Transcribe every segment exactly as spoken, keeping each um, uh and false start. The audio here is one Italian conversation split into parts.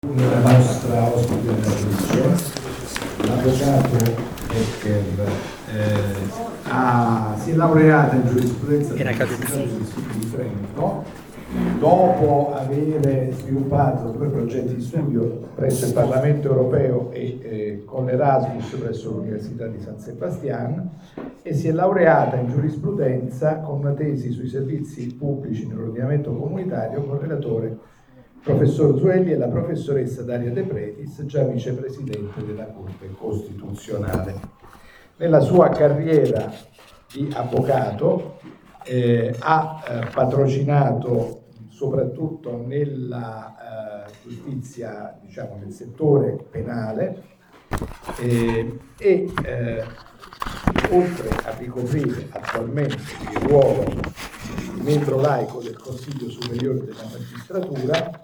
La nostra ospite della trasmissione, l'avvocato Becker, eh, ha, si è laureata in giurisprudenza all'Università dell'Istituto di Trento, dopo aver sviluppato due progetti di studio presso il Parlamento europeo e eh, con l'Erasmus presso l'Università di San Sebastian, e si è laureata in giurisprudenza con una tesi sui servizi pubblici nell'ordinamento comunitario con relatore professor Zuelli e la professoressa Daria De Pretis, già vicepresidente della Corte Costituzionale. Nella sua carriera di avvocato eh, ha eh, patrocinato soprattutto nella eh, giustizia, diciamo nel settore penale eh, e eh, oltre a ricoprire attualmente il ruolo di membro laico del Consiglio Superiore della Magistratura,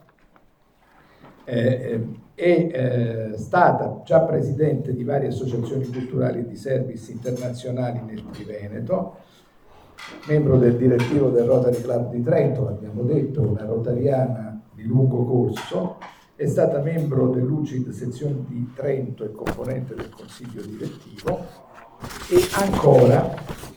Eh, è eh, stata già presidente di varie associazioni culturali e di service internazionali nel Triveneto, membro del direttivo del Rotary Club di Trento, l'abbiamo detto, una rotariana di lungo corso, è stata membro dell'U C I D sezione di Trento e componente del consiglio direttivo, e ancora,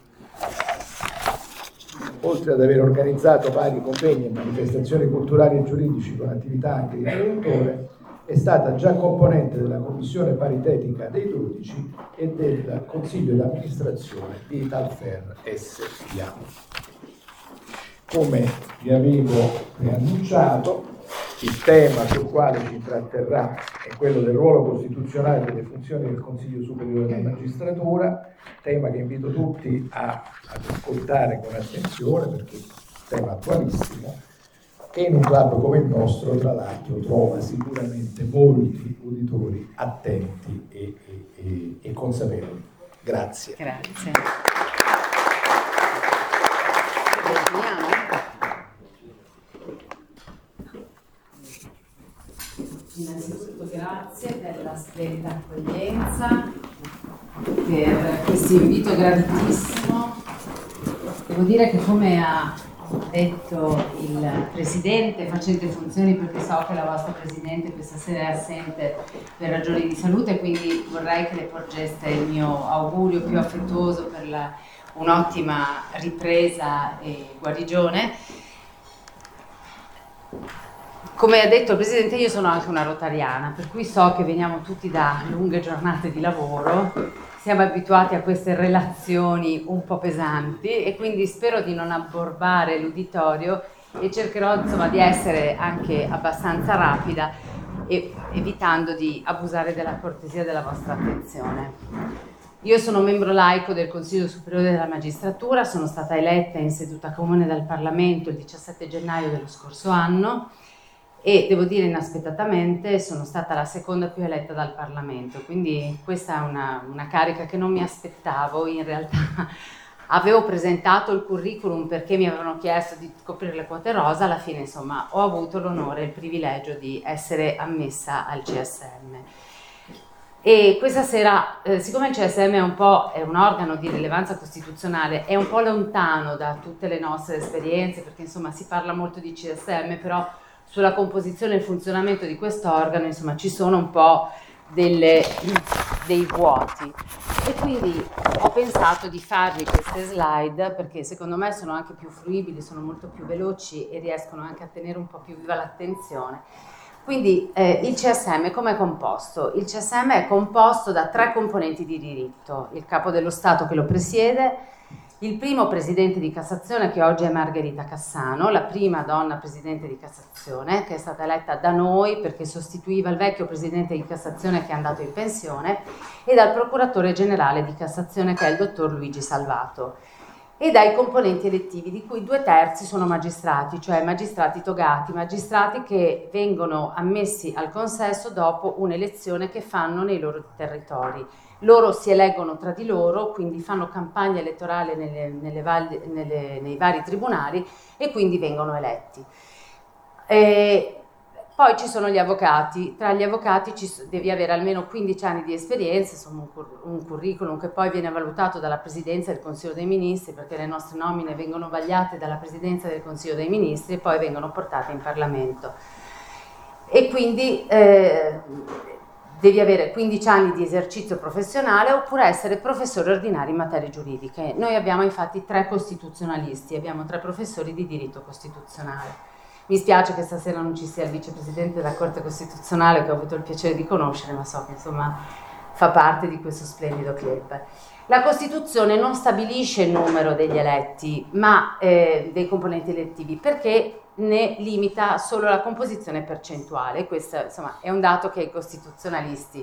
oltre ad aver organizzato vari convegni e manifestazioni culturali e giuridici con attività anche di traduttore, è stata già componente della commissione paritetica dei dodici e del consiglio di amministrazione di Italfer S p A. Come vi avevo preannunciato, il tema sul quale ci tratterrà è quello del ruolo costituzionale delle funzioni del Consiglio Superiore della Magistratura, tema che invito tutti a, ad ascoltare con attenzione perché è un tema attualissimo e in un club come il nostro, tra l'altro, trova sicuramente molti uditori attenti e, e, e, e consapevoli. Grazie. Grazie. Innanzitutto grazie della splendida accoglienza, per questo invito graditissimo. Devo dire che, come ha detto il Presidente, facente funzioni, perché so che la vostra Presidente questa sera è assente per ragioni di salute, quindi vorrei che le porgeste il mio augurio più affettuoso per la, un'ottima ripresa e guarigione. Come ha detto il Presidente, io sono anche una rotariana, per cui so che veniamo tutti da lunghe giornate di lavoro, siamo abituati a queste relazioni un po' pesanti e quindi spero di non abborbare l'uditorio e cercherò, insomma, di essere anche abbastanza rapida e evitando di abusare della cortesia della vostra attenzione. Io sono membro laico del Consiglio Superiore della Magistratura, sono stata eletta in seduta comune dal Parlamento il diciassette gennaio dello scorso anno e devo dire inaspettatamente sono stata la seconda più eletta dal Parlamento, quindi questa è una, una carica che non mi aspettavo. In realtà avevo presentato il curriculum perché mi avevano chiesto di coprire le quote rosa, alla fine insomma ho avuto l'onore e il privilegio di essere ammessa al C S M. E questa sera, eh, siccome il C S M è un po' è un organo di rilevanza costituzionale, è un po' lontano da tutte le nostre esperienze, perché insomma si parla molto di C S M, però sulla composizione e il funzionamento di questo organo, insomma, ci sono un po' delle, dei vuoti. E quindi ho pensato di farvi queste slide perché secondo me sono anche più fruibili, sono molto più veloci e riescono anche a tenere un po' più viva l'attenzione. Quindi eh, il C S M come è composto? Il C S M è composto da tre componenti di diritto: il Capo dello Stato che lo presiede, il primo presidente di Cassazione, che oggi è Margherita Cassano, la prima donna presidente di Cassazione, che è stata eletta da noi perché sostituiva il vecchio presidente di Cassazione che è andato in pensione, e dal procuratore generale di Cassazione, che è il dottor Luigi Salvato, e dai componenti elettivi, di cui due terzi sono magistrati, cioè magistrati togati, magistrati che vengono ammessi al consesso dopo un'elezione che fanno nei loro territori. Loro si eleggono tra di loro, quindi fanno campagna elettorale nelle, nelle valli, nelle, nei vari tribunali e quindi vengono eletti. E poi ci sono gli avvocati. Tra gli avvocati ci, devi avere almeno quindici anni di esperienza, insomma un, cur, un curriculum che poi viene valutato dalla Presidenza del Consiglio dei Ministri, perché le nostre nomine vengono vagliate dalla Presidenza del Consiglio dei Ministri e poi vengono portate in Parlamento. e quindi eh, devi avere quindici anni di esercizio professionale oppure essere professore ordinario in materie giuridiche. Noi abbiamo infatti tre costituzionalisti, abbiamo tre professori di diritto costituzionale. Mi spiace che stasera non ci sia il vicepresidente della Corte Costituzionale, che ho avuto il piacere di conoscere, ma so che insomma fa parte di questo splendido club. La Costituzione non stabilisce il numero degli eletti, ma eh, dei componenti elettivi, perché ne limita solo la composizione percentuale. Questo insomma è un dato che ai costituzionalisti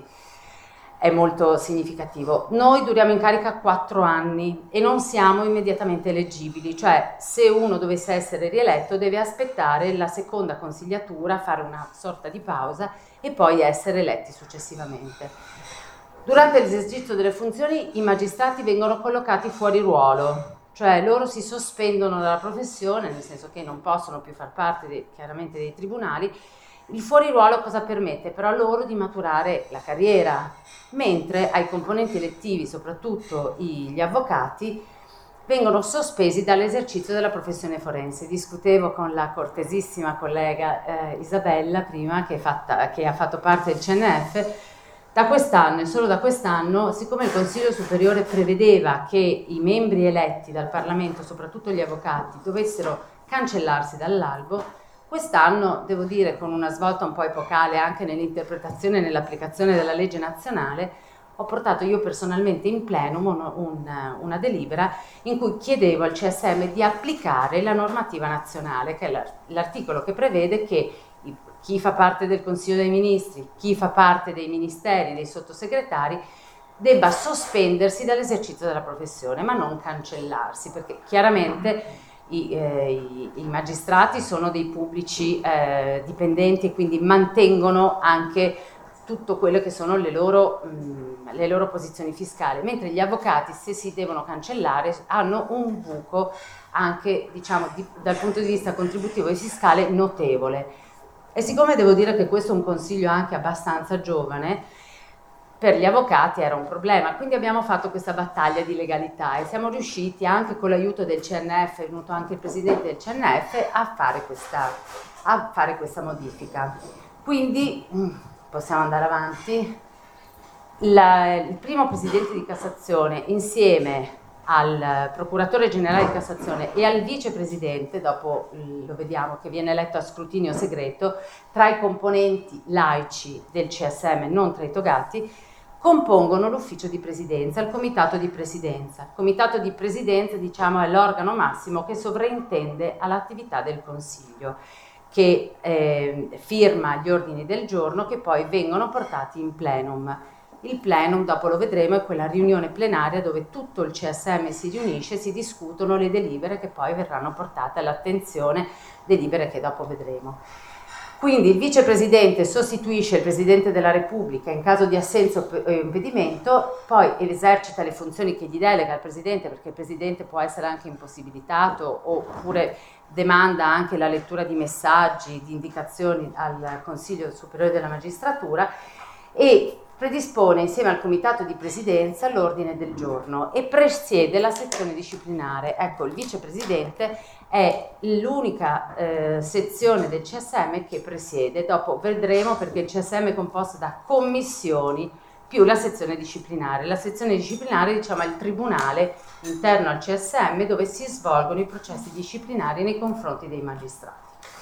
è molto significativo. Noi duriamo in carica quattro anni e non siamo immediatamente eleggibili, cioè se uno dovesse essere rieletto deve aspettare la seconda consigliatura, fare una sorta di pausa e poi essere eletti successivamente. Durante l'esercizio delle funzioni i magistrati vengono collocati fuori ruolo, cioè loro si sospendono dalla professione, nel senso che non possono più far parte dei, chiaramente dei tribunali. Il fuori ruolo cosa permette? Però a loro di maturare la carriera, mentre ai componenti elettivi, soprattutto gli avvocati, vengono sospesi dall'esercizio della professione forense. Discutevo con la cortesissima collega eh, Isabella prima, che, è fatta, che ha fatto parte del C N F. Da quest'anno e solo da quest'anno, siccome il Consiglio Superiore prevedeva che i membri eletti dal Parlamento, soprattutto gli avvocati, dovessero cancellarsi dall'albo, quest'anno, devo dire, con una svolta un po' epocale anche nell'interpretazione e nell'applicazione della legge nazionale, ho portato io personalmente in plenum un, un, una delibera in cui chiedevo al C S M di applicare la normativa nazionale, che è l'articolo che prevede che chi fa parte del Consiglio dei Ministri, chi fa parte dei ministeri, dei sottosegretari, debba sospendersi dall'esercizio della professione, ma non cancellarsi, perché chiaramente I, eh, i, i magistrati sono dei pubblici eh, dipendenti e quindi mantengono anche tutto quello che sono le loro, mh, le loro posizioni fiscali, mentre gli avvocati, se si devono cancellare, hanno un buco anche, diciamo, di, dal punto di vista contributivo e fiscale notevole. E siccome devo dire che questo è un consiglio anche abbastanza giovane, per gli avvocati era un problema, quindi abbiamo fatto questa battaglia di legalità e siamo riusciti anche con l'aiuto del C N F, è venuto anche il presidente del C N F, a fare questa, a fare questa modifica. Quindi possiamo andare avanti. La, il primo presidente di Cassazione insieme al procuratore generale di Cassazione e al vicepresidente, dopo lo vediamo che viene eletto a scrutinio segreto, tra i componenti laici del C S M, non tra i togati, compongono l'ufficio di presidenza, il comitato di presidenza. Il comitato di presidenza, diciamo, è l'organo massimo che sovrintende all'attività del Consiglio, che eh, firma gli ordini del giorno che poi vengono portati in plenum. Il plenum, dopo lo vedremo, è quella riunione plenaria dove tutto il C S M si riunisce e si discutono le delibere che poi verranno portate all'attenzione, delibere che dopo vedremo. Quindi il vicepresidente sostituisce il Presidente della Repubblica in caso di assenza o impedimento, poi esercita le funzioni che gli delega al Presidente, perché il Presidente può essere anche impossibilitato oppure demanda anche la lettura di messaggi, di indicazioni al Consiglio Superiore della Magistratura e predispone insieme al Comitato di Presidenza l'ordine del giorno e presiede la sezione disciplinare. Ecco, il vicepresidente è l'unica eh, sezione del C S M che presiede, dopo vedremo perché il C S M è composto da commissioni più la sezione disciplinare. La sezione disciplinare, diciamo, è il tribunale interno al C S M dove si svolgono i processi disciplinari nei confronti dei magistrati.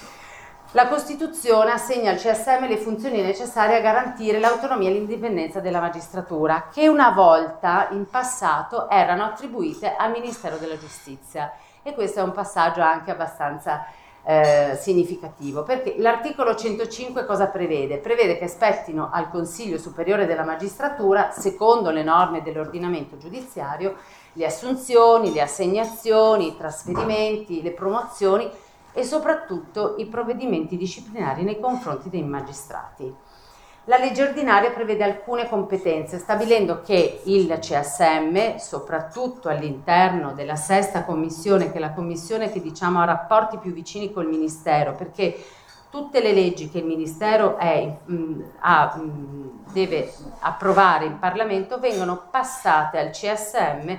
La Costituzione assegna al C S M le funzioni necessarie a garantire l'autonomia e l'indipendenza della magistratura, che una volta in passato erano attribuite al Ministero della Giustizia. E questo è un passaggio anche abbastanza eh, significativo, perché l'articolo centocinque cosa prevede? Prevede che spettino al Consiglio Superiore della Magistratura, secondo le norme dell'ordinamento giudiziario, le assunzioni, le assegnazioni, i trasferimenti, le promozioni e soprattutto i provvedimenti disciplinari nei confronti dei magistrati. La legge ordinaria prevede alcune competenze, stabilendo che il C S M, soprattutto all'interno della sesta commissione, che è la commissione che diciamo ha rapporti più vicini col Ministero, perché tutte le leggi che il Ministero è, mh, ha, mh, deve approvare in Parlamento vengono passate al C S M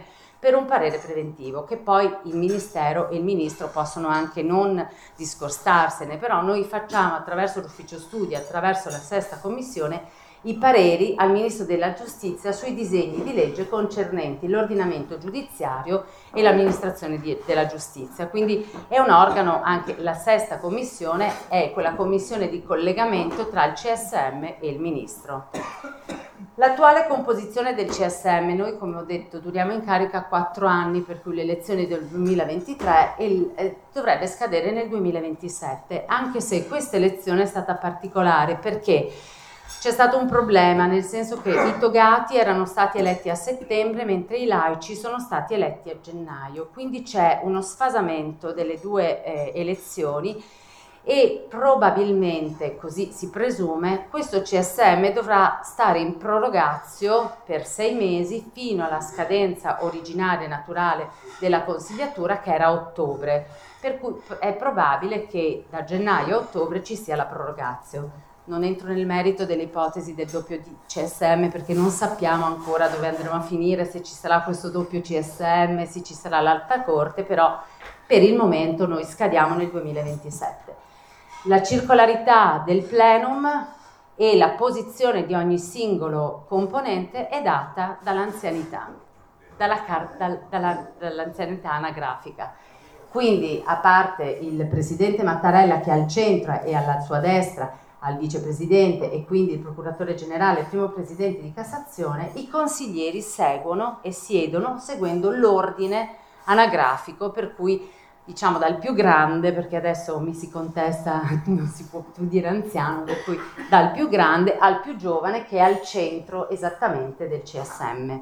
per un parere preventivo, che poi il Ministero e il Ministro possono anche non discostarsene, però noi facciamo attraverso l'Ufficio Studi, attraverso la sesta commissione, i pareri al Ministro della Giustizia sui disegni di legge concernenti l'ordinamento giudiziario e l'amministrazione di, della giustizia. Quindi è un organo, anche la sesta commissione è quella commissione di collegamento tra il C S M e il Ministro. L'attuale composizione del C S M, noi come ho detto duriamo in carica quattro anni, per cui le elezioni del duemilaventitré e, eh, dovrebbe scadere nel duemilaventisette, anche se questa elezione è stata particolare perché c'è stato un problema, nel senso che i togati erano stati eletti a settembre mentre i laici sono stati eletti a gennaio, quindi c'è uno sfasamento delle due eh, elezioni e probabilmente, così si presume, questo C S M dovrà stare in prorogatio per sei mesi fino alla scadenza originaria naturale della consigliatura, che era ottobre, per cui è probabile che da gennaio a ottobre ci sia la prorogatio. Non entro nel merito delle ipotesi del doppio C S M perché non sappiamo ancora dove andremo a finire, se ci sarà questo doppio C S M, se ci sarà l'Alta Corte, però per il momento noi scadiamo nel duemilaventisette. La circolarità del plenum e la posizione di ogni singolo componente è data dall'anzianità, dalla, dal, dalla, dall'anzianità anagrafica. Quindi, a parte il presidente Mattarella che è al centro e alla sua destra, al vicepresidente e quindi il procuratore generale, il primo presidente di Cassazione, i consiglieri seguono e siedono seguendo l'ordine anagrafico, per cui diciamo dal più grande, perché adesso mi si contesta, non si può più dire anziano, per cui dal più grande al più giovane, che è al centro esattamente del C S M.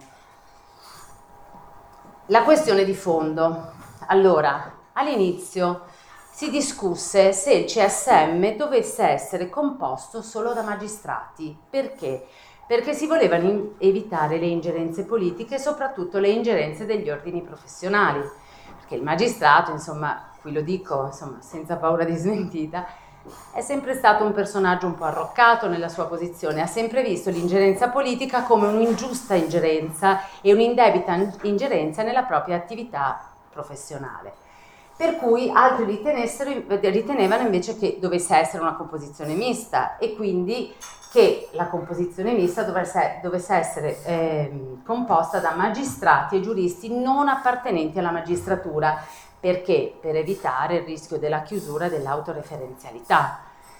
La questione di fondo. Allora, all'inizio si discusse se il C S M dovesse essere composto solo da magistrati. Perché? Perché si volevano evitare le ingerenze politiche, soprattutto le ingerenze degli ordini professionali. Perché il magistrato, insomma, qui lo dico insomma, senza paura di smentita, è sempre stato un personaggio un po' arroccato nella sua posizione, ha sempre visto l'ingerenza politica come un'ingiusta ingerenza e un'indebita ingerenza nella propria attività professionale. Per cui altri ritenevano invece che dovesse essere una composizione mista e quindi che la composizione mista dovesse, dovesse essere eh, composta da magistrati e giuristi non appartenenti alla magistratura. Perché? Per evitare il rischio della chiusura dell'autoreferenzialità.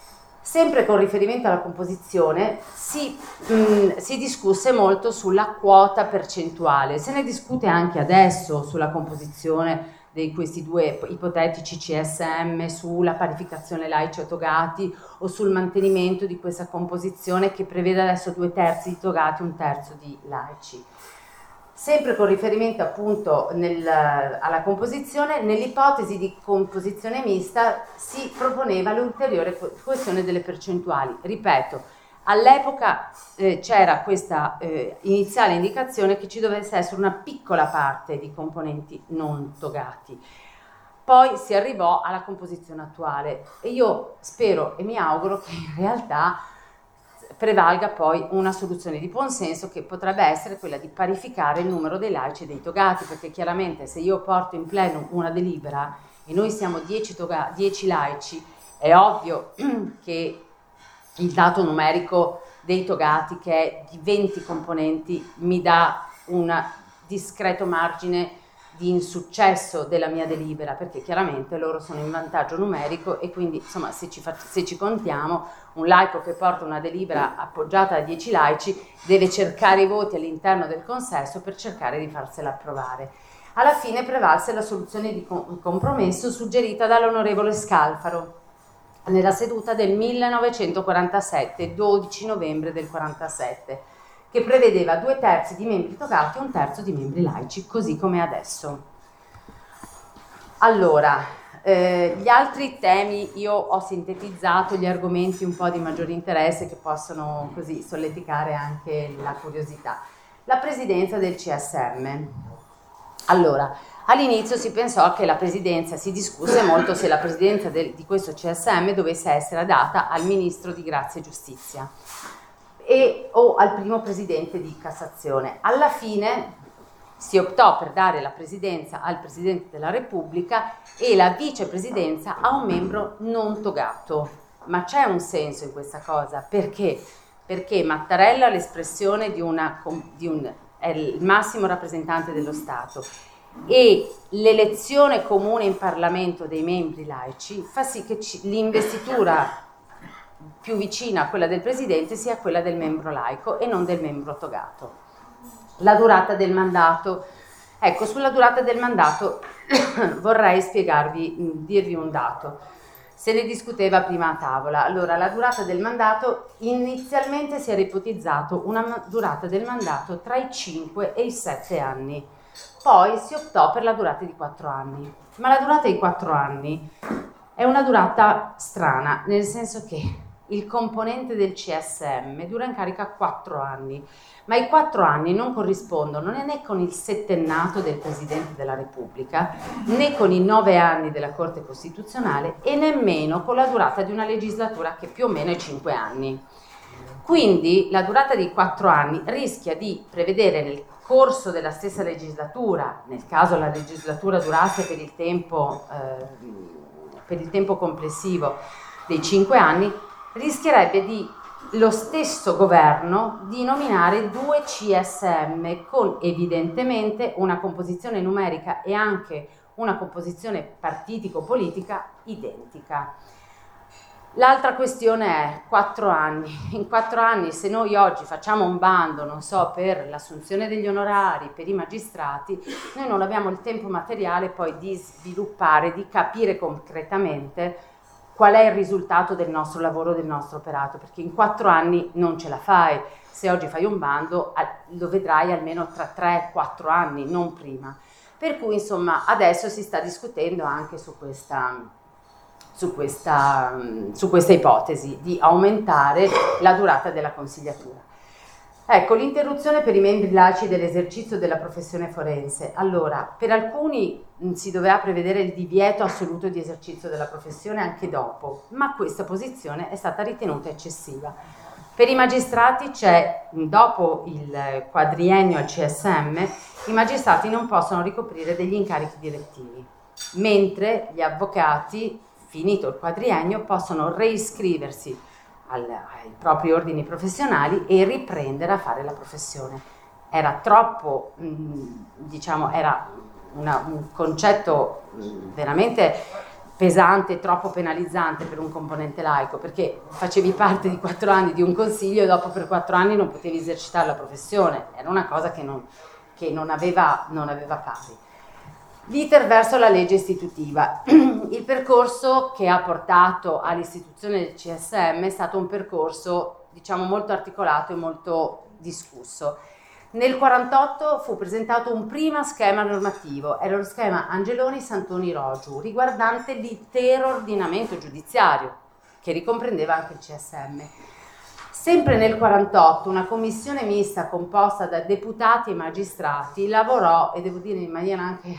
Sempre con riferimento alla composizione si, mh, si discusse molto sulla quota percentuale, se ne discute anche adesso sulla composizione di questi due ipotetici C S M, sulla parificazione laici o togati o sul mantenimento di questa composizione che prevede adesso due terzi di togati e un terzo di laici. Sempre con riferimento appunto nel, alla composizione, nell'ipotesi di composizione mista si proponeva l'ulteriore questione delle percentuali. Ripeto, all'epoca eh, c'era questa eh, iniziale indicazione che ci dovesse essere una piccola parte di componenti non togati. Poi si arrivò alla composizione attuale e io spero e mi auguro che in realtà prevalga poi una soluzione di buon senso che potrebbe essere quella di parificare il numero dei laici e dei togati, perché chiaramente se io porto in plenum una delibera e noi siamo dieci laici, è ovvio che il dato numerico dei togati, che è di venti componenti, mi dà un discreto margine di insuccesso della mia delibera, perché chiaramente loro sono in vantaggio numerico e quindi insomma se ci, se ci contiamo, un laico che porta una delibera appoggiata da dieci laici deve cercare i voti all'interno del consesso per cercare di farsela approvare. Alla fine prevalse la soluzione di compromesso suggerita dall'onorevole Scalfaro nella seduta del millenovecentoquarantasette, dodici novembre del quarantasette, che prevedeva due terzi di membri togati e un terzo di membri laici, così come adesso. Allora, eh, gli altri temi, io ho sintetizzato gli argomenti un po' di maggiore interesse che possono così solleticare anche la curiosità. La presidenza del C S M. Allora, all'inizio si pensò che la presidenza, si discusse molto se la presidenza del, di questo C S M dovesse essere data al ministro di Grazia e Giustizia e o al primo presidente di Cassazione. Alla fine Si optò per dare la presidenza al Presidente della Repubblica e la vicepresidenza a un membro non togato. Ma c'è un senso in questa cosa, perché? Perché Mattarella è l'espressione di una, di un, è il massimo rappresentante dello Stato e l'elezione comune in Parlamento dei membri laici fa sì che l'investitura più vicina a quella del Presidente sia quella del membro laico e non del membro togato. La durata del mandato. Ecco, sulla durata del mandato vorrei spiegarvi, dirvi un dato. Se ne discuteva prima a tavola. Allora, la durata del mandato, inizialmente si era ipotizzato una durata del mandato tra i cinque e i sette anni. Poi si optò per la durata di quattro anni. Ma la durata di quattro anni è una durata strana, nel senso che il componente del C S M dura in carica quattro anni, ma i quattro anni non corrispondono né con il settennato del Presidente della Repubblica, né con i nove anni della Corte Costituzionale e nemmeno con la durata di una legislatura che più o meno è cinque anni. Quindi la durata di quattro anni rischia di prevedere nel corso della stessa legislatura, nel caso la legislatura durasse per il tempo, eh, per il tempo complessivo dei cinque anni, rischierebbe di lo stesso governo di nominare due C S M con evidentemente una composizione numerica e anche una composizione partitico-politica identica. L'altra questione è quattro anni. In quattro anni, se noi oggi facciamo un bando, non so, per l'assunzione degli onorari, per i magistrati, noi non abbiamo il tempo materiale poi di sviluppare, di capire concretamente qual è il risultato del nostro lavoro, del nostro operato, perché in quattro anni non ce la fai. Se oggi fai un bando lo vedrai almeno tra tre quattro anni, non prima. Per cui insomma adesso si sta discutendo anche su questa, su questa, su questa ipotesi di aumentare la durata della consigliatura. Ecco, l'interruzione per i membri laici dell'esercizio della professione forense. Allora, per alcuni mh, si doveva prevedere il divieto assoluto di esercizio della professione anche dopo, ma questa posizione è stata ritenuta eccessiva. Per i magistrati c'è, dopo il quadriennio al C S M, i magistrati non possono ricoprire degli incarichi direttivi, mentre gli avvocati, finito il quadriennio, possono reiscriversi Al, ai propri ordini professionali e riprendere a fare la professione. Era troppo, mh, diciamo, era una, un concetto mh, veramente pesante, troppo penalizzante per un componente laico, perché facevi parte di quattro anni di un consiglio e dopo per quattro anni non potevi esercitare la professione. Era una cosa che non, che non aveva, non aveva pari. L'iter verso la legge istitutiva. Il percorso che ha portato all'istituzione del C S M è stato un percorso, diciamo, molto articolato e molto discusso. Nel quarantotto fu presentato un primo schema normativo, era lo schema Angeloni-Santoni-Rogiu, riguardante l'intero ordinamento giudiziario, che ricomprendeva anche il C S M. Sempre nel quarantotto una commissione mista composta da deputati e magistrati lavorò, e devo dire in maniera anche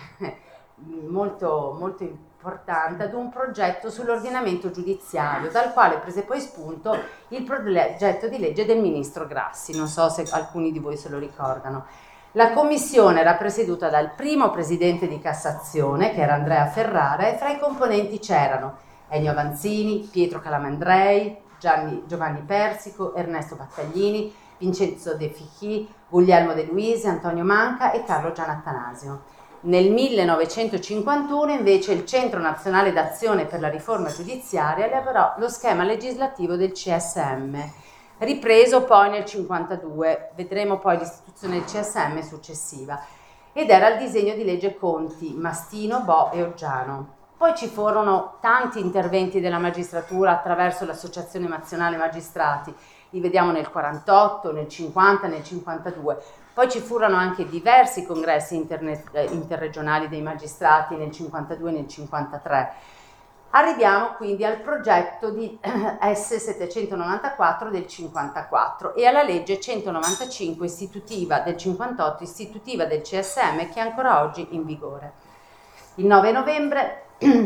molto, molto importante, ad un progetto sull'ordinamento giudiziario, dal quale prese poi spunto il progetto di legge del ministro Grassi, non so se alcuni di voi se lo ricordano. La commissione era presieduta dal primo presidente di Cassazione, che era Andrea Ferrara, e fra i componenti c'erano Ennio Avanzini, Pietro Calamandrei, Gianni, Giovanni Persico, Ernesto Battaglini, Vincenzo De Fichi, Guglielmo De Luisi, Antonio Manca e Carlo Gianattanasio. Nel millenovecentocinquantuno invece il Centro Nazionale d'Azione per la Riforma Giudiziaria elaborò lo schema legislativo del C S M, ripreso poi nel cinquantadue, vedremo poi l'istituzione del C S M successiva, ed era il disegno di legge Conti, Mastino, Bo e Oggiano. Poi ci furono tanti interventi della magistratura attraverso l'Associazione Nazionale Magistrati, li vediamo nel quarantotto, nel cinquanta, nel cinquantadue. Poi ci furono anche diversi congressi interne- interregionali dei magistrati nel cinquantadue e nel cinquantatré. Arriviamo quindi al progetto di S settecentonovantaquattro del cinquantaquattro e alla legge centonovantacinque istitutiva del cinquantotto, istitutiva del C S M, che è ancora oggi in vigore. Il nove novembre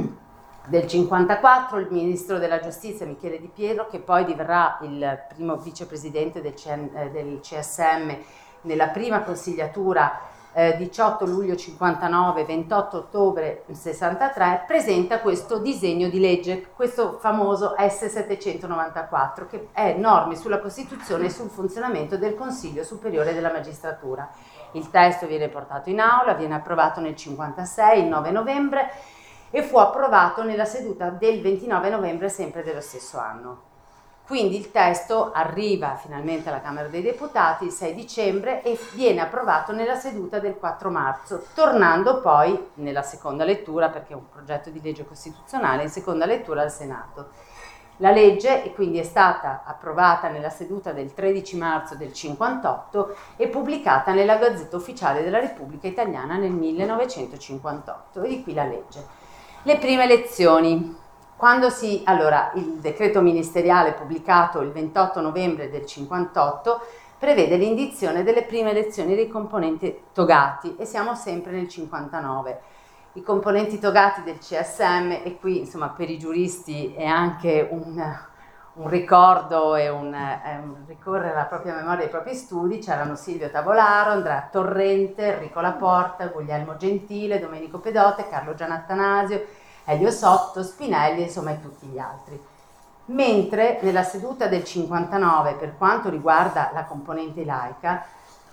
del cinquantaquattro il ministro della giustizia Michele Di Pietro, che poi diverrà il primo vicepresidente del, C- del C S M nella prima consigliatura eh, diciotto luglio cinquantanove, ventotto ottobre sessantatré, presenta questo disegno di legge, questo famoso S settecentonovantaquattro, che è norme sulla Costituzione e sul funzionamento del Consiglio Superiore della Magistratura. Il testo viene portato in aula, viene approvato nel cinquantasei, il nove novembre, e fu approvato nella seduta del ventinove novembre sempre dello stesso anno. Quindi il testo arriva finalmente alla Camera dei Deputati il sei dicembre e viene approvato nella seduta del quattro marzo, tornando poi nella seconda lettura, perché è un progetto di legge costituzionale, in seconda lettura al Senato. La legge e quindi è stata approvata nella seduta del tredici marzo del cinquantotto e pubblicata nella Gazzetta Ufficiale della Repubblica Italiana nel millenovecentocinquantotto, e di qui la legge. Le prime elezioni. Quando si, allora, il decreto ministeriale pubblicato il ventotto novembre del cinquantotto prevede l'indizione delle prime elezioni dei componenti togati, e siamo sempre nel cinquantanove. I componenti togati del C S M, e qui insomma per i giuristi è anche un, un ricordo e un, è un ricorrere alla propria memoria ai propri studi, c'erano Silvio Tavolaro, Andrea Torrente, Enrico Laporta, Guglielmo Gentile, Domenico Pedote, Carlo Gianattanasio, Elio Sotto, Spinelli, insomma, e tutti gli altri. Mentre nella seduta del cinquantanove, per quanto riguarda la componente laica,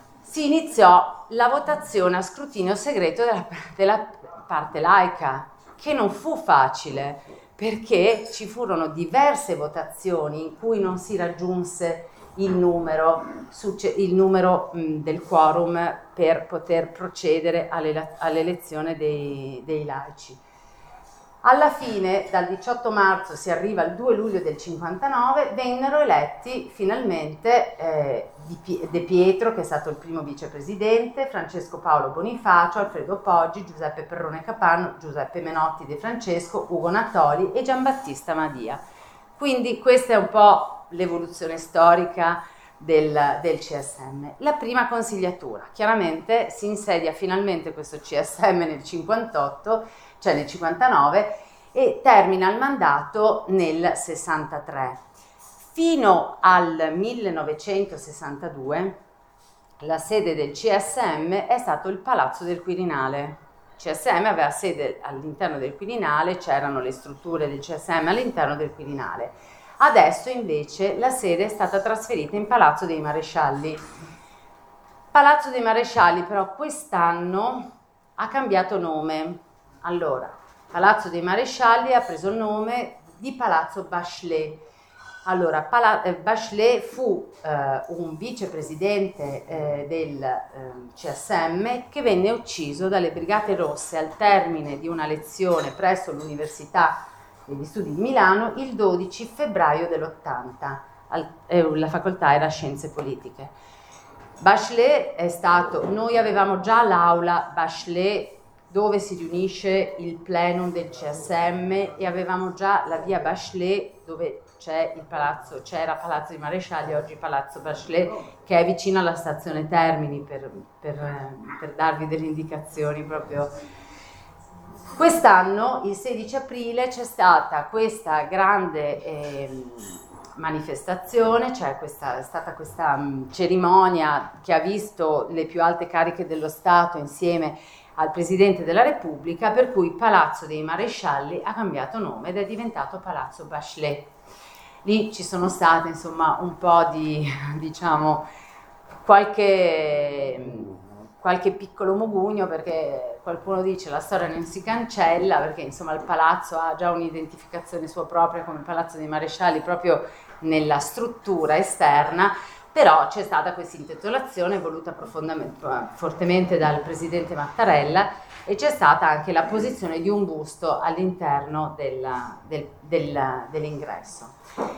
si iniziò la votazione a scrutinio segreto della, della parte laica, che non fu facile, perché ci furono diverse votazioni in cui non si raggiunse il numero, il numero mh, del quorum per poter procedere alle, all'elezione dei, dei laici. Alla fine, dal diciotto marzo si arriva al due luglio del cinquantanove, vennero eletti finalmente eh, De Pietro, che è stato il primo vicepresidente, Francesco Paolo Bonifacio, Alfredo Poggi, Giuseppe Perrone Capanno, Giuseppe Menotti De Francesco, Ugo Natoli e Giambattista Madia. Quindi questa è un po' l'evoluzione storica del, del C S M. La prima consigliatura, chiaramente si insedia finalmente questo C S M nel cinquantotto, cioè nel cinquantanove, e termina il mandato nel sessantatré. Fino al millenovecentosessantadue la sede del C S M è stato il Palazzo del Quirinale. Il C S M aveva sede all'interno del Quirinale, c'erano le strutture del C S M all'interno del Quirinale. Adesso invece la sede è stata trasferita in Palazzo dei Marescialli. Palazzo dei Marescialli però quest'anno ha cambiato nome. Allora, Palazzo dei Marescialli ha preso il nome di Palazzo Bachelet. Allora, Pala- eh, Bachelet fu eh, un vicepresidente eh, del eh, C S M che venne ucciso dalle Brigate Rosse al termine di una lezione presso l'Università degli Studi di Milano il dodici febbraio dell'ottanta. Al, eh, la facoltà era Scienze Politiche. Bachelet è stato, noi avevamo già l'aula Bachelet dove si riunisce il plenum del C S M, e avevamo già la via Bachelet dove c'è il palazzo, c'era Palazzo dei Marescialli, oggi Palazzo Bachelet, che è vicino alla stazione Termini, per, per, per darvi delle indicazioni proprio. Quest'anno, il sedici aprile, c'è stata questa grande eh, manifestazione, cioè questa, è stata questa um, cerimonia che ha visto le più alte cariche dello Stato insieme al Presidente della Repubblica, per cui Palazzo dei Marescialli ha cambiato nome ed è diventato Palazzo Bachelet. Lì ci sono state insomma un po' di, diciamo, qualche, qualche piccolo mugugno, perché qualcuno dice la storia non si cancella, perché insomma il palazzo ha già un'identificazione sua propria come Palazzo dei Marescialli proprio nella struttura esterna. Però c'è stata questa intitolazione voluta profondamente, fortemente dal presidente Mattarella, e c'è stata anche la posizione di un busto all'interno della, del, del, dell'ingresso.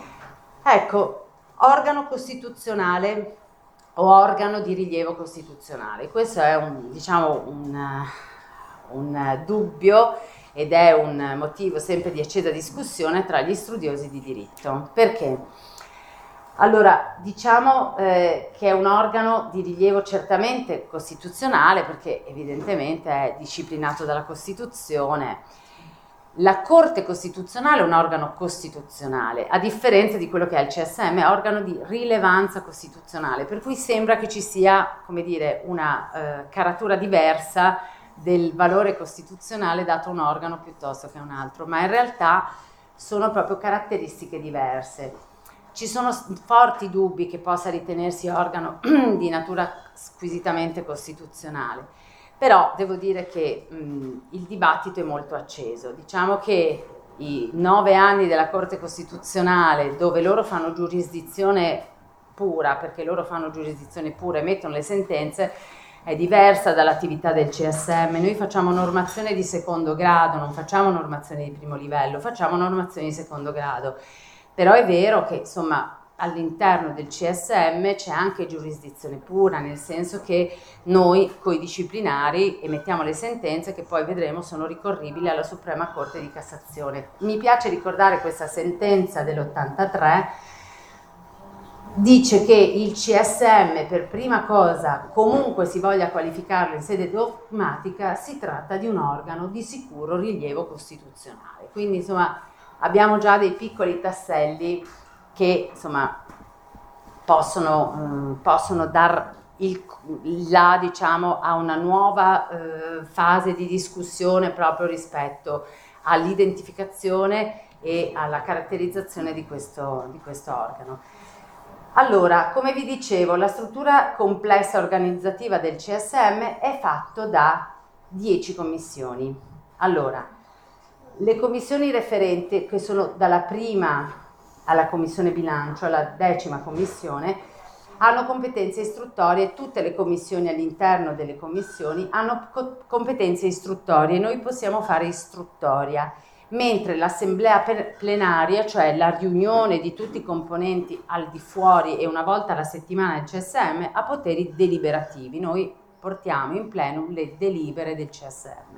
Ecco, organo costituzionale o organo di rilievo costituzionale. Questo è un, diciamo, un, un dubbio ed è un motivo sempre di accesa discussione tra gli studiosi di diritto. Perché? Allora, diciamo eh, che è un organo di rilievo certamente costituzionale, perché evidentemente è disciplinato dalla Costituzione. La Corte Costituzionale è un organo costituzionale, a differenza di quello che è il C S M, è organo di rilevanza costituzionale, per cui sembra che ci sia, come dire, una eh, caratura diversa del valore costituzionale dato a un organo piuttosto che a un altro, ma in realtà sono proprio caratteristiche diverse. Ci sono forti dubbi che possa ritenersi organo di natura squisitamente costituzionale. Però devo dire che mh, il dibattito è molto acceso. Diciamo che i nove anni della Corte Costituzionale, dove loro fanno giurisdizione pura, perché loro fanno giurisdizione pura e mettono le sentenze, è diversa dall'attività del C S M. Noi facciamo normazione di secondo grado, non facciamo normazione di primo livello, facciamo normazione di secondo grado. Però è vero che, insomma, all'interno del C S M c'è anche giurisdizione pura, nel senso che noi coi disciplinari emettiamo le sentenze che poi vedremo sono ricorribili alla Suprema Corte di Cassazione. Mi piace ricordare questa sentenza dell'ottantatré, dice che il C S M, per prima cosa, comunque si voglia qualificarlo in sede dogmatica, si tratta di un organo di sicuro rilievo costituzionale. Quindi, insomma, abbiamo già dei piccoli tasselli che, insomma, possono, mh, possono dar il là, diciamo, a una nuova eh, fase di discussione proprio rispetto all'identificazione e alla caratterizzazione di questo, di questo organo. Allora, come vi dicevo, la struttura complessa organizzativa del C S M è fatto da dieci commissioni. Allora, le commissioni referenti, che sono dalla prima alla commissione bilancio, alla decima commissione, hanno competenze istruttorie. Tutte le commissioni all'interno delle commissioni hanno co- competenze istruttorie, noi possiamo fare istruttoria, mentre l'assemblea plenaria, cioè la riunione di tutti i componenti al di fuori e una volta alla settimana del C S M, ha poteri deliberativi. Noi portiamo in plenum le delibere del C S M.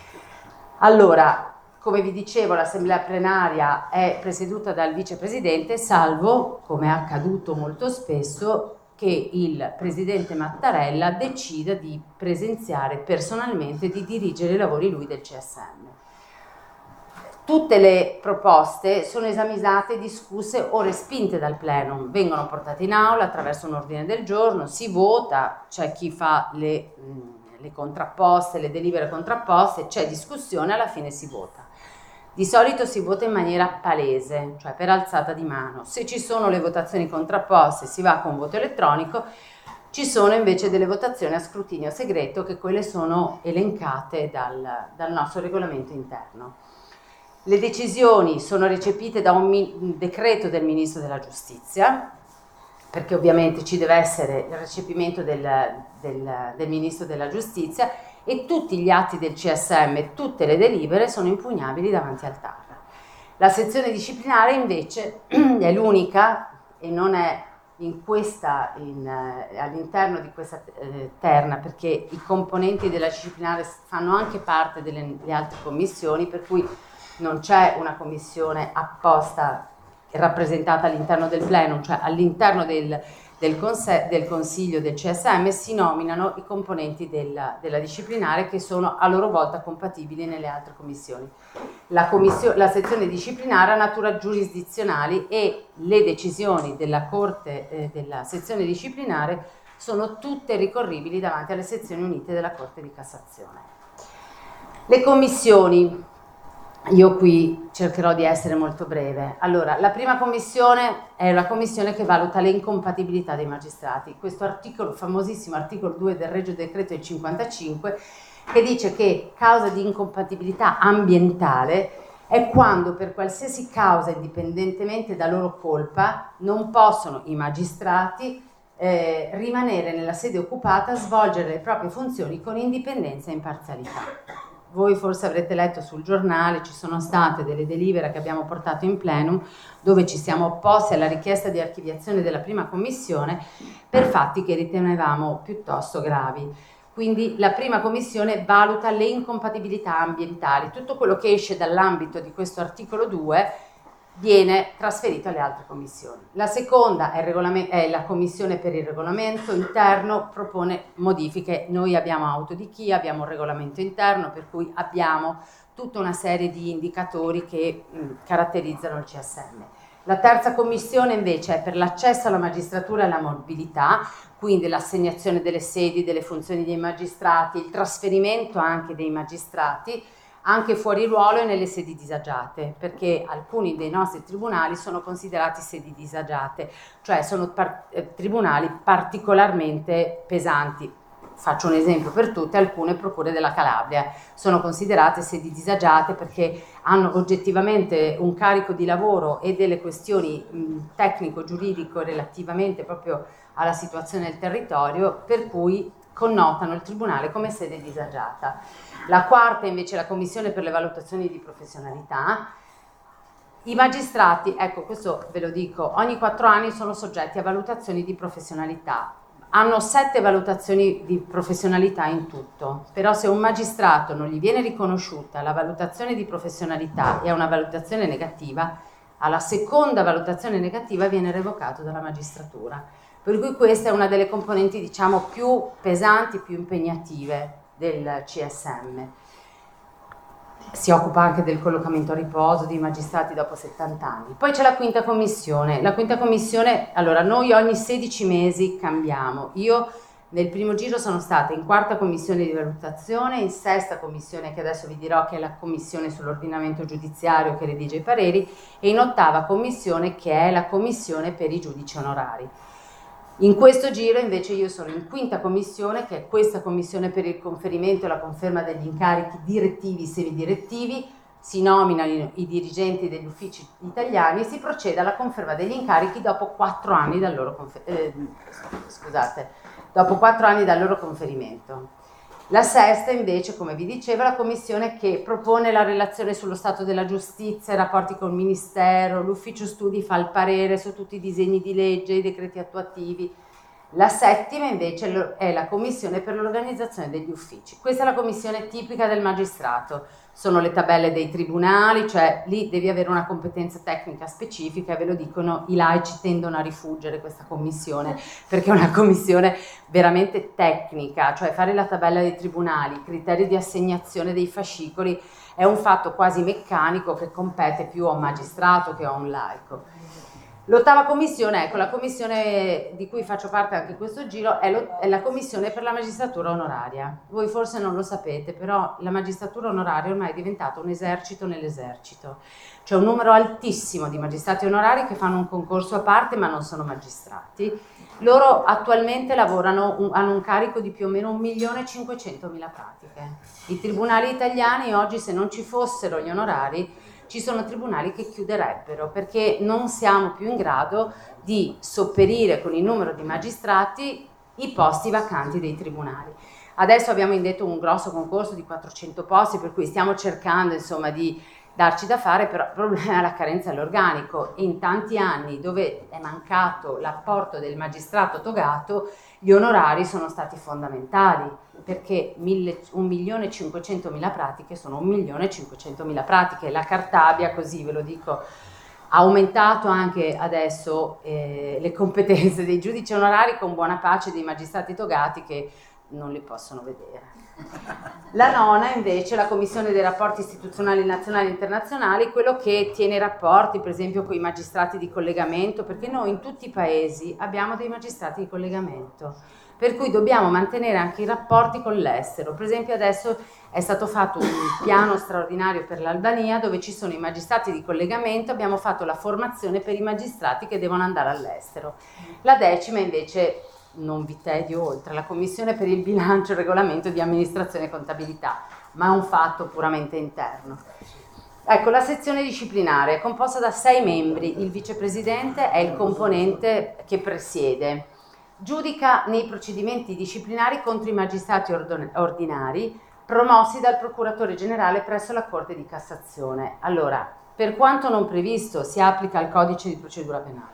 Allora, come vi dicevo, l'assemblea plenaria è presieduta dal vicepresidente, salvo, come è accaduto molto spesso, che il presidente Mattarella decida di presenziare personalmente e di dirigere i lavori lui del C S M. Tutte le proposte sono esaminate, discusse o respinte dal plenum, vengono portate in aula attraverso un ordine del giorno, si vota, c'è chi fa le, le contrapposte, le delibere contrapposte, c'è discussione, alla fine si vota. Di solito si vota in maniera palese, cioè per alzata di mano. Se ci sono le votazioni contrapposte si va con voto elettronico, ci sono invece delle votazioni a scrutinio segreto, che quelle sono elencate dal, dal nostro regolamento interno. Le decisioni sono recepite da un, mi- un decreto del Ministro della Giustizia, perché ovviamente ci deve essere il recepimento del, del, del Ministro della Giustizia, e tutti gli atti del C S M, tutte le delibere sono impugnabili davanti al T A R. La sezione disciplinare invece è l'unica e non è in questa, in, eh, all'interno di questa eh, terna, perché i componenti della disciplinare fanno anche parte delle altre commissioni, per cui non c'è una commissione apposta rappresentata all'interno del plenum, cioè all'interno del, del, conse- del consiglio del C S M si nominano i componenti della, della disciplinare, che sono a loro volta compatibili nelle altre commissioni. La, commission- la sezione disciplinare ha natura giurisdizionale e le decisioni della Corte, eh, della sezione disciplinare, sono tutte ricorribili davanti alle sezioni unite della Corte di Cassazione. Le commissioni. Io qui cercherò di essere molto breve. Allora, la prima commissione è la commissione che valuta le incompatibilità dei magistrati. Questo articolo, famosissimo articolo due del Regio Decreto del cinquantacinque, che dice che causa di incompatibilità ambientale è quando per qualsiasi causa, indipendentemente da loro colpa, non possono i magistrati eh, rimanere nella sede occupata a svolgere le proprie funzioni con indipendenza e imparzialità. Voi forse avrete letto sul giornale, ci sono state delle delibere che abbiamo portato in plenum dove ci siamo opposti alla richiesta di archiviazione della prima commissione per fatti che ritenevamo piuttosto gravi. Quindi la prima commissione valuta le incompatibilità ambientali, tutto quello che esce dall'ambito di questo articolo due viene trasferito alle altre commissioni. La seconda è, il regolam- è la commissione per il regolamento interno, propone modifiche. Noi abbiamo autodichia, abbiamo un regolamento interno, per cui abbiamo tutta una serie di indicatori che mh, caratterizzano il C S M. La terza commissione invece è per l'accesso alla magistratura e alla mobilità, quindi l'assegnazione delle sedi, delle funzioni dei magistrati, il trasferimento anche dei magistrati, anche fuori ruolo e nelle sedi disagiate, perché alcuni dei nostri tribunali sono considerati sedi disagiate, cioè sono par- eh, tribunali particolarmente pesanti. Faccio un esempio per tutte: alcune procure della Calabria sono considerate sedi disagiate perché hanno oggettivamente un carico di lavoro e delle questioni mh, tecnico-giuridico relativamente proprio alla situazione del territorio, per cui connotano il tribunale come sede disagiata. La quarta invece è la commissione per le valutazioni di professionalità. I magistrati, ecco, questo ve lo dico, ogni quattro anni sono soggetti a valutazioni di professionalità. Hanno sette valutazioni di professionalità in tutto, però se un magistrato non gli viene riconosciuta la valutazione di professionalità e ha una valutazione negativa, alla seconda valutazione negativa viene revocato dalla magistratura. Per cui questa è una delle componenti, diciamo, più pesanti, più impegnative del C S M. Si occupa anche del collocamento a riposo dei magistrati dopo settanta anni. Poi c'è la quinta commissione. La quinta commissione, allora, noi ogni sedici mesi cambiamo. Io nel primo giro sono stata in quarta commissione di valutazione, in sesta commissione, che adesso vi dirò che è la commissione sull'ordinamento giudiziario che redige i pareri, e in ottava commissione, che è la commissione per i giudici onorari. In questo giro invece io sono in quinta commissione, che è questa commissione per il conferimento e la conferma degli incarichi direttivi, semidirettivi. Si nominano i dirigenti degli uffici italiani e si procede alla conferma degli incarichi dopo quattro anni dal loro, confer- eh, scusate, dopo quattro anni dal loro conferimento. La sesta invece, come vi dicevo, è la commissione che propone la relazione sullo stato della giustizia, i rapporti col Ministero, l'ufficio studi fa il parere su tutti i disegni di legge, i decreti attuativi. La settima invece è la commissione per l'organizzazione degli uffici. Questa è la commissione tipica del magistrato. Sono le tabelle dei tribunali, cioè lì devi avere una competenza tecnica specifica, e ve lo dicono, i laici tendono a rifuggire questa commissione perché è una commissione veramente tecnica, cioè fare la tabella dei tribunali, i criteri di assegnazione dei fascicoli è un fatto quasi meccanico che compete più a un magistrato che a un laico. L'ottava commissione, ecco, la commissione di cui faccio parte anche in questo giro, è, lo, è la commissione per la magistratura onoraria. Voi forse non lo sapete, però la magistratura onoraria ormai è diventata un esercito nell'esercito. C'è un numero altissimo di magistrati onorari che fanno un concorso a parte ma non sono magistrati. Loro attualmente lavorano, un, hanno un carico di più o meno un milione e cinquecentomila pratiche. I tribunali italiani oggi, se non ci fossero gli onorari, ci sono tribunali che chiuderebbero perché non siamo più in grado di sopperire con il numero di magistrati i posti vacanti dei tribunali. Adesso abbiamo indetto un grosso concorso di quattrocento posti, per cui stiamo cercando, insomma, di darci da fare, però il problema è la carenza dell'organico. In tanti anni dove è mancato l'apporto del magistrato togato, gli onorari sono stati fondamentali, perché un milione e cinquecentomila pratiche sono un milione e cinquecentomila pratiche. La Cartabia, così ve lo dico, ha aumentato anche adesso eh, le competenze dei giudici onorari, con buona pace dei magistrati togati che non li possono vedere. La nona invece è la Commissione dei rapporti istituzionali nazionali e internazionali, quello che tiene i rapporti per esempio con i magistrati di collegamento, perché noi in tutti i paesi abbiamo dei magistrati di collegamento, per cui dobbiamo mantenere anche i rapporti con l'estero. Per esempio adesso è stato fatto un piano straordinario per l'Albania dove ci sono i magistrati di collegamento, abbiamo fatto la formazione per i magistrati che devono andare all'estero. La decima invece, non vi tedio oltre, la Commissione per il bilancio e il regolamento di amministrazione e contabilità, ma è un fatto puramente interno. Ecco, la sezione disciplinare è composta da sei membri, il vicepresidente è il componente che presiede. Giudica nei procedimenti disciplinari contro i magistrati ordinari promossi dal procuratore generale presso la Corte di Cassazione. Allora, per quanto non previsto, si applica il codice di procedura penale.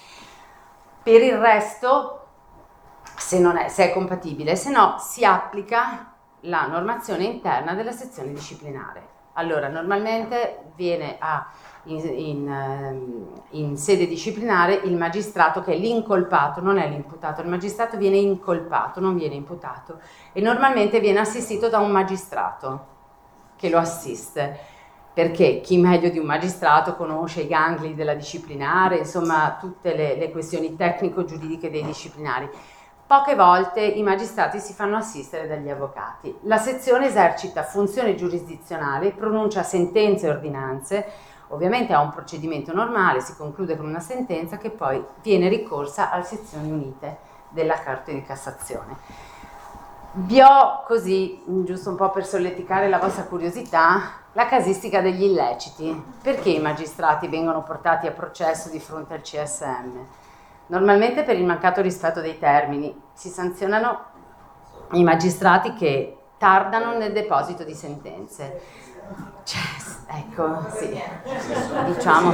Per il resto, se, non è, se è compatibile, se no si applica la normazione interna della sezione disciplinare. Allora, normalmente viene a, in, in, in sede disciplinare il magistrato che è l'incolpato, non è l'imputato, il magistrato viene incolpato, non viene imputato, e normalmente viene assistito da un magistrato. che lo assiste, perché chi meglio di un magistrato conosce i gangli della disciplinare, insomma tutte le, le questioni tecnico-giuridiche dei disciplinari. Poche volte i magistrati si fanno assistere dagli avvocati. La sezione esercita funzione giurisdizionale, pronuncia sentenze e ordinanze, ovviamente ha un procedimento normale, si conclude con una sentenza che poi viene ricorsa alle sezioni unite della Corte di Cassazione. Vi ho così, giusto un po' per solleticare la vostra curiosità, la casistica degli illeciti. Perché i magistrati vengono portati a processo di fronte al C S M? Normalmente per il mancato rispetto dei termini. Si sanzionano i magistrati che tardano nel deposito di sentenze. Cioè, ecco, sì, diciamo,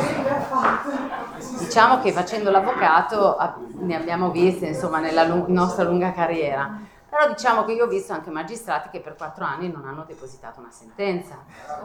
diciamo che facendo l'avvocato ne abbiamo viste, insomma, nella lung- nostra lunga carriera. Però diciamo che io ho visto anche magistrati che per quattro anni non hanno depositato una sentenza.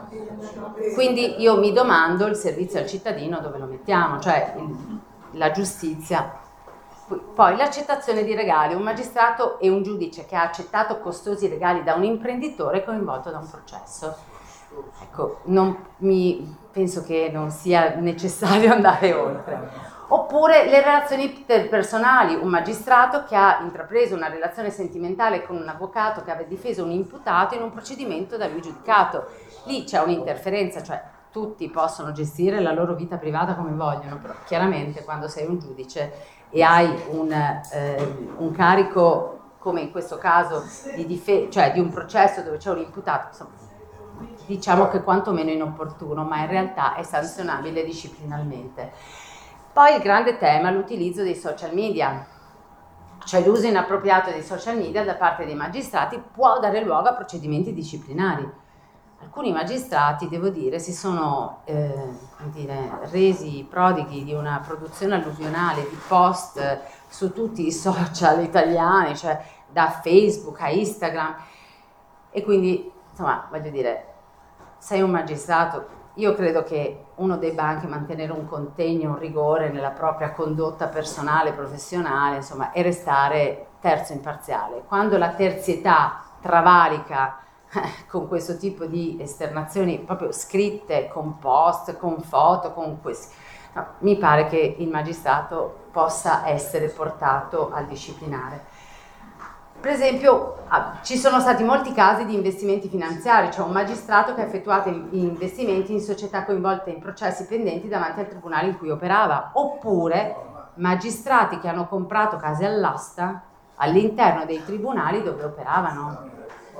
Quindi io mi domando il servizio al cittadino dove lo mettiamo, cioè il, la giustizia. Poi l'accettazione di regali, un magistrato e un giudice che ha accettato costosi regali da un imprenditore coinvolto da un processo. Ecco, non mi, penso che non sia necessario andare oltre. Oppure le relazioni interpersonali, un magistrato che ha intrapreso una relazione sentimentale con un avvocato che aveva difeso un imputato in un procedimento da lui giudicato. Lì c'è un'interferenza, cioè tutti possono gestire la loro vita privata come vogliono, però chiaramente quando sei un giudice e hai un, eh, un carico, come in questo caso, di, dife- cioè di un processo dove c'è un imputato, insomma, diciamo che quantomeno inopportuno, ma in realtà è sanzionabile disciplinarmente. Poi il grande tema è l'utilizzo dei social media, cioè l'uso inappropriato dei social media da parte dei magistrati può dare luogo a procedimenti disciplinari. Alcuni magistrati, devo dire, si sono eh, come dire, resi prodighi di una produzione alluvionale di post su tutti i social italiani, cioè da Facebook a Instagram, e quindi, insomma, voglio dire, sei un magistrato, io credo che uno debba anche mantenere un contegno, un rigore nella propria condotta personale, professionale, insomma, e restare terzo imparziale. Quando la terzietà travalica eh, con questo tipo di esternazioni proprio scritte, con post, con foto, con questi, no, mi pare che il magistrato possa essere portato al disciplinare. Per esempio, ci sono stati molti casi di investimenti finanziari, cioè un magistrato che ha effettuato investimenti in società coinvolte in processi pendenti davanti al tribunale in cui operava, oppure magistrati che hanno comprato case all'asta all'interno dei tribunali dove operavano.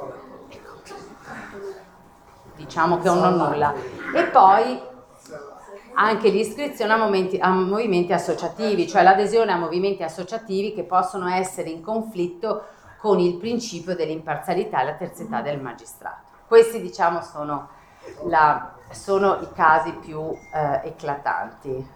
Diciamo che è un non nulla. E poi anche l'iscrizione a, momenti, a movimenti associativi, cioè l'adesione a movimenti associativi che possono essere in conflitto con il principio dell'imparzialità e la terzietà del magistrato. Questi, diciamo, sono, la, sono i casi più eh, eclatanti.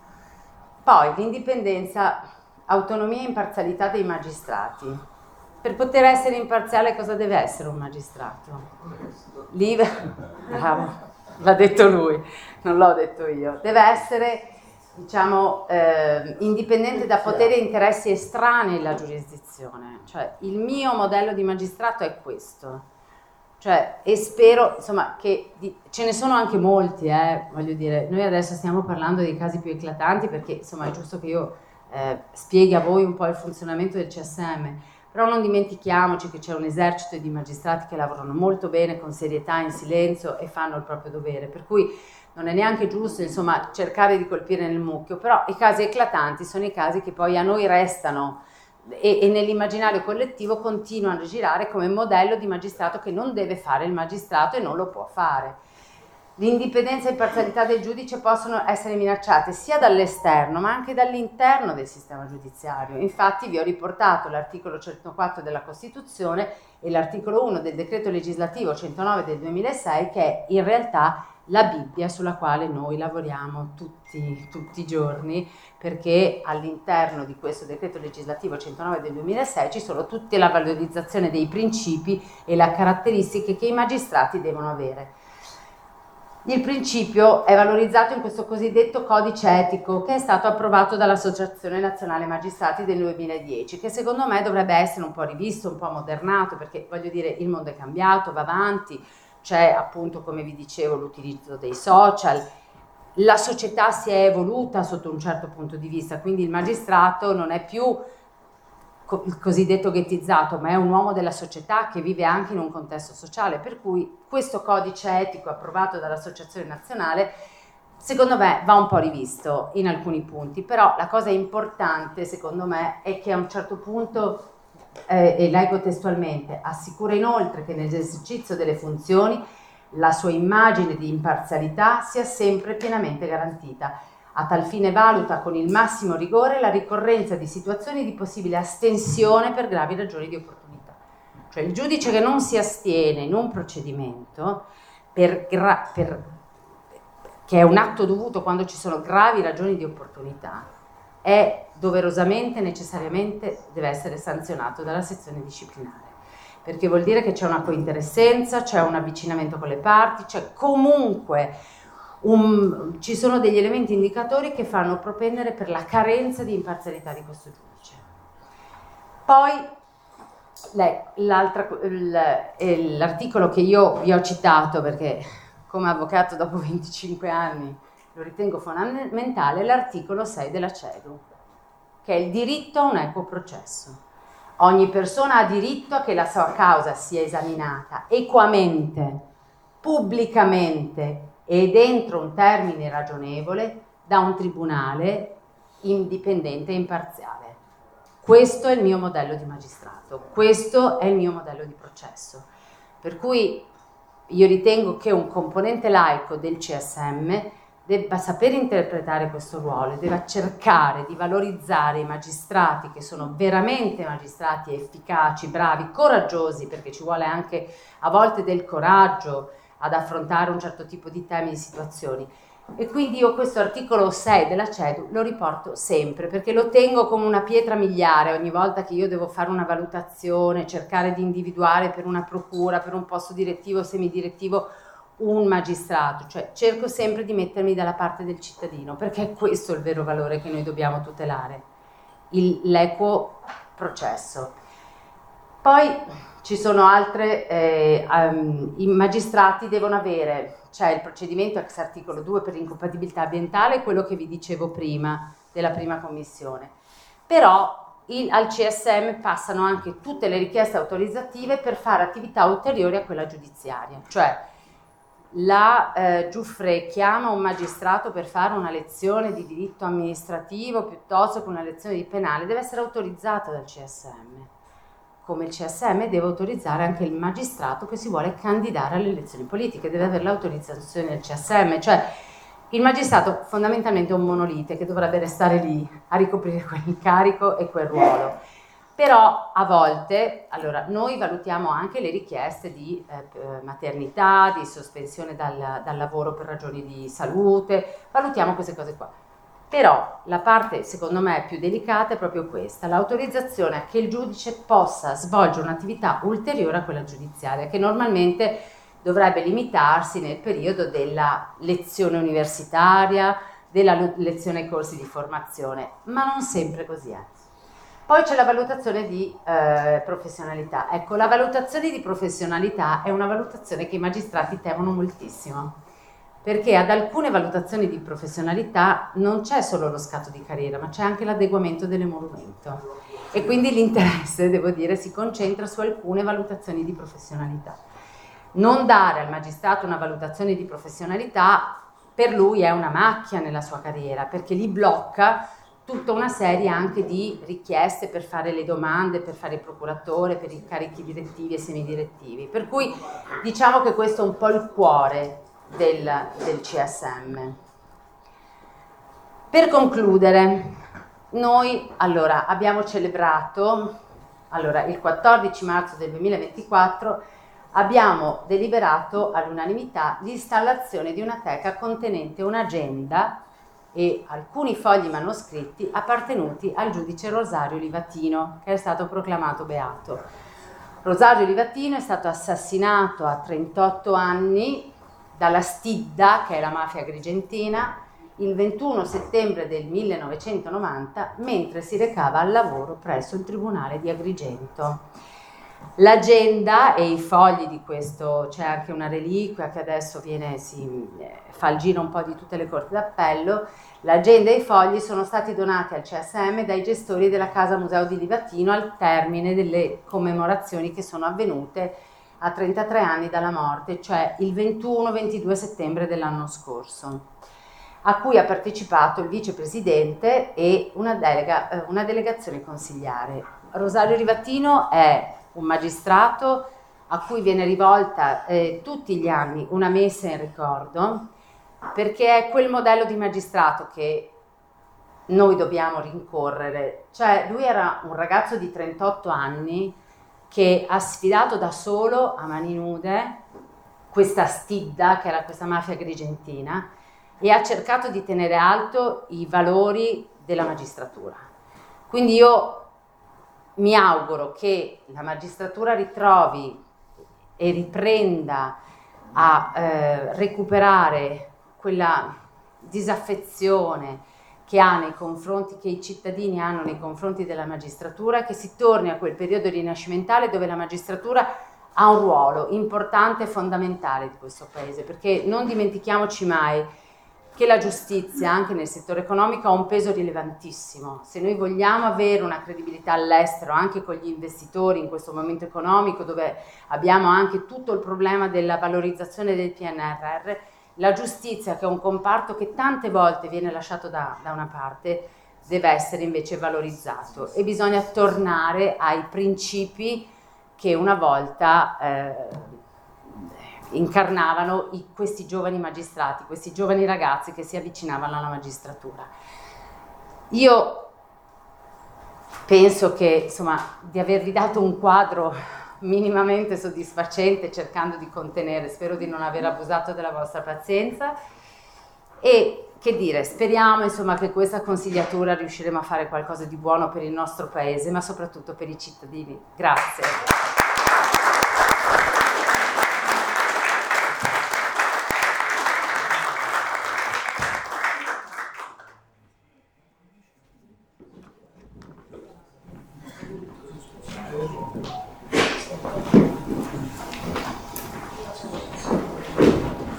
Poi l'indipendenza, autonomia e imparzialità dei magistrati. Per poter essere imparziale cosa deve essere un magistrato? Lì, bravo, l'ha detto lui, non l'ho detto io. Deve essere, diciamo, eh, indipendente da poteri e interessi estranei alla giurisdizione. Cioè, il mio modello di magistrato è questo. Cioè, e spero, insomma, che di, ce ne sono anche molti, eh, voglio dire, noi adesso stiamo parlando dei casi più eclatanti perché, insomma, è giusto che io eh, spieghi a voi un po' il funzionamento del C S M, però non dimentichiamoci che c'è un esercito di magistrati che lavorano molto bene, con serietà, in silenzio e fanno il proprio dovere, per cui non è neanche giusto, insomma, cercare di colpire nel mucchio, però i casi eclatanti sono i casi che poi a noi restano e, e nell'immaginario collettivo continuano a girare come modello di magistrato che non deve fare il magistrato e non lo può fare. L'indipendenza e imparzialità del giudice possono essere minacciate sia dall'esterno ma anche dall'interno del sistema giudiziario. Infatti vi ho riportato l'articolo centoquattro della Costituzione e l'articolo uno del decreto legislativo centonove del duemilasei, che è in realtà la Bibbia sulla quale noi lavoriamo tutti, tutti i giorni, perché all'interno di questo decreto legislativo centonove del duemilasei ci sono tutta la valorizzazione dei principi e le caratteristiche che i magistrati devono avere. Il principio è valorizzato in questo cosiddetto codice etico che è stato approvato dall'Associazione Nazionale Magistrati del duemiladieci, che secondo me dovrebbe essere un po' rivisto, un po' modernato, perché voglio dire il mondo è cambiato, va avanti, c'è appunto, come vi dicevo, l'utilizzo dei social, la società si è evoluta sotto un certo punto di vista, quindi il magistrato non è più il cosiddetto ghettizzato, ma è un uomo della società che vive anche in un contesto sociale, per cui questo codice etico approvato dall'Associazione Nazionale secondo me va un po' rivisto in alcuni punti, però la cosa importante secondo me è che a un certo punto, eh, e leggo testualmente, assicura inoltre che nell'esercizio delle funzioni la sua immagine di imparzialità sia sempre pienamente garantita. A tal fine valuta con il massimo rigore la ricorrenza di situazioni di possibile astensione per gravi ragioni di opportunità. Cioè il giudice che non si astiene in un procedimento per, per, che è un atto dovuto quando ci sono gravi ragioni di opportunità, è doverosamente, necessariamente, deve essere sanzionato dalla sezione disciplinare. Perché vuol dire che c'è una cointeressenza, c'è un avvicinamento con le parti, c'è comunque Un, ci sono degli elementi indicatori che fanno propendere per la carenza di imparzialità di questo giudice. Poi l'articolo che io vi ho citato, perché come avvocato dopo venticinque anni lo ritengo fondamentale, è l'articolo sei della CEDU, che è il diritto a un equo processo. Ogni persona ha diritto a che la sua causa sia esaminata equamente, pubblicamente e dentro un termine ragionevole da un tribunale indipendente e imparziale. Questo è il mio modello di magistrato, questo è il mio modello di processo. Per cui io ritengo che un componente laico del C S M debba saper interpretare questo ruolo e debba cercare di valorizzare i magistrati che sono veramente magistrati efficaci, bravi, coraggiosi, perché ci vuole anche a volte del coraggio ad affrontare un certo tipo di temi e di situazioni. E quindi io questo articolo sei della CEDU lo riporto sempre, perché lo tengo come una pietra miliare ogni volta che io devo fare una valutazione, cercare di individuare per una procura, per un posto direttivo o semidirettivo un magistrato, cioè cerco sempre di mettermi dalla parte del cittadino, perché è questo il vero valore che noi dobbiamo tutelare, l'equo processo. Poi ci sono altre, eh, um, i magistrati devono avere, c'è il procedimento ex articolo due per l'incompatibilità ambientale, quello che vi dicevo prima, della prima commissione, però il, al C S M passano anche tutte le richieste autorizzative per fare attività ulteriori a quella giudiziaria, cioè la eh, Giuffre chiama un magistrato per fare una lezione di diritto amministrativo piuttosto che una lezione di penale, deve essere autorizzata dal C S M. Come il C S M deve autorizzare anche il magistrato che si vuole candidare alle elezioni politiche, deve avere l'autorizzazione del C S M, cioè il magistrato fondamentalmente è un monolite che dovrebbe restare lì a ricoprire quell'incarico e quel ruolo. Però a volte, allora, noi valutiamo anche le richieste di eh, maternità, di sospensione dal, dal lavoro per ragioni di salute, valutiamo queste cose qua. Però la parte secondo me più delicata è proprio questa, l'autorizzazione a che il giudice possa svolgere un'attività ulteriore a quella giudiziaria, che normalmente dovrebbe limitarsi nel periodo della lezione universitaria, della lezione ai corsi di formazione, ma non sempre così è. Poi c'è la valutazione di eh, professionalità. Ecco, la valutazione di professionalità è una valutazione che i magistrati temono moltissimo, perché ad alcune valutazioni di professionalità non c'è solo lo scatto di carriera, ma c'è anche l'adeguamento dell'emolumento. E quindi l'interesse, devo dire, si concentra su alcune valutazioni di professionalità. Non dare al magistrato una valutazione di professionalità per lui è una macchia nella sua carriera, perché li blocca tutta una serie anche di richieste per fare le domande, per fare il procuratore, per i carichi direttivi e semidirettivi. Per cui diciamo che questo è un po' il cuore del, del C S M. Per concludere, noi allora abbiamo celebrato, allora il quattordici marzo del duemilaventiquattro abbiamo deliberato all'unanimità l'installazione di una teca contenente un'agenda e alcuni fogli manoscritti appartenuti al giudice Rosario Livatino, che è stato proclamato beato. Rosario Livatino è stato assassinato a trentotto anni dalla Stidda, che è la mafia agrigentina, il ventuno settembre del millenovecentonovanta, mentre si recava al lavoro presso il Tribunale di Agrigento. L'agenda e i fogli di questo, c'è anche una reliquia che adesso viene, si fa il giro un po' di tutte le corti d'appello. L'agenda e i fogli sono stati donati al C S M dai gestori della Casa Museo di Livatino al termine delle commemorazioni che sono avvenute a trentatré anni dalla morte, cioè il ventuno ventidue settembre dell'anno scorso, a cui ha partecipato il vicepresidente e una, delega, una delegazione consigliare. Rosario Livatino è un magistrato a cui viene rivolta eh, tutti gli anni una messa in ricordo, perché è quel modello di magistrato che noi dobbiamo rincorrere. Cioè, lui era un ragazzo di trentotto anni che ha sfidato da solo a mani nude questa stidda, che era questa mafia agrigentina, e ha cercato di tenere alto i valori della magistratura. Quindi io mi auguro che la magistratura ritrovi e riprenda a eh, recuperare quella disaffezione che ha nei confronti, che i cittadini hanno nei confronti della magistratura, che si torni a quel periodo rinascimentale dove la magistratura ha un ruolo importante e fondamentale di questo paese, perché non dimentichiamoci mai che la giustizia anche nel settore economico ha un peso rilevantissimo. Se noi vogliamo avere una credibilità all'estero anche con gli investitori in questo momento economico dove abbiamo anche tutto il problema della valorizzazione del P N R R, la giustizia, che è un comparto che tante volte viene lasciato da, da una parte, deve essere invece valorizzato e bisogna tornare ai principi che una volta eh, incarnavano i, questi giovani magistrati, questi giovani ragazzi che si avvicinavano alla magistratura. Io penso che, insomma, di avervi dato un quadro minimamente soddisfacente, cercando di contenere, spero di non aver abusato della vostra pazienza e, che dire, speriamo insomma che questa consigliatura riusciremo a fare qualcosa di buono per il nostro paese, ma soprattutto per i cittadini. Grazie.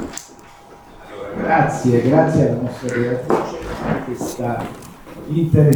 Grazie, grazie alla nostra relatrice per questa interessante